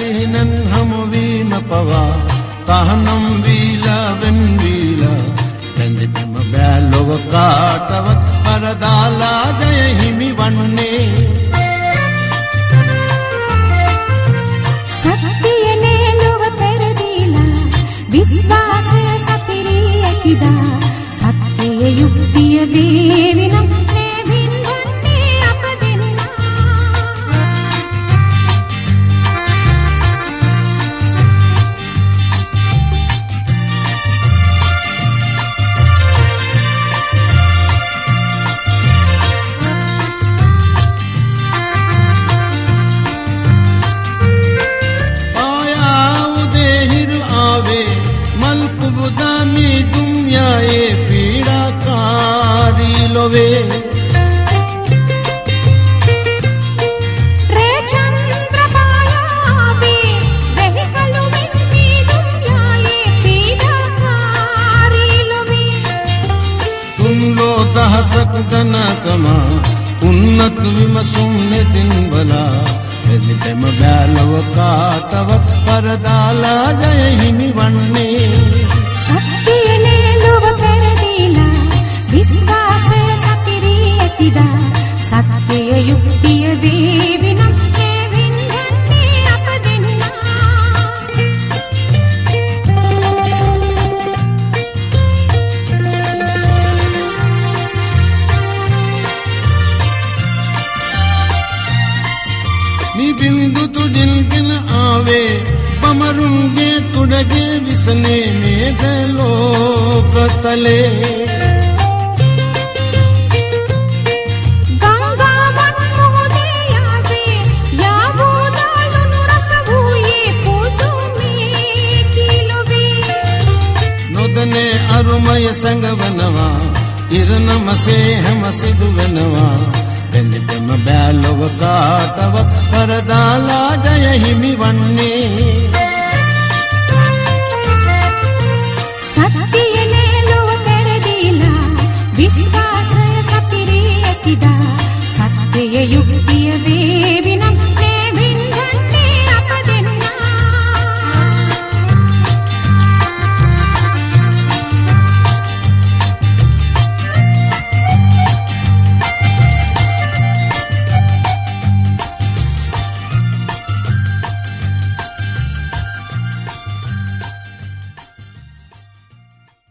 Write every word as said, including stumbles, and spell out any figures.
සිහිනෙන් හමුවීම පවා තහනම් වීලා වෙන් වීලා බැඳි බැම බෑ ලොව කාටවත් පරදාලා ජය හිමි වන්නේ සත්‍යනේ ලොව පෙරදීලා විශ්වාසය සපිරී ඇතිදා සත්‍ය යුක්තිය වේවි නම් सकदनकमा उन्नत विमसुम नितिन बला यदि प्रेम बैलव काटवत परदाला जय हिमि वन्ने सत्यने लोभ पेरदीला विश्वासය सपिरी ඇතිදා सत्य युक्तिय වේවි නම් හේවින්වන්නේ අප දෙන්නා बिंदु तुझिन आवे पमरुंगे तुड़गे विसने में लोक तले गंगा वन मोदे आवे या बोदालुनु रस भूये पुतु में किलोबे नोदने अरुमय संगवनवा इरनमसे हम सिदुवनवा බැඳි බැම බෑලොව කාටවත් පරදාලා ජය හිමි වන්නේ සත්‍යනේ ලොව පෙරදීලා විශ්වාසය සපිරී ඇතිදා සත්‍ය යුක්තිය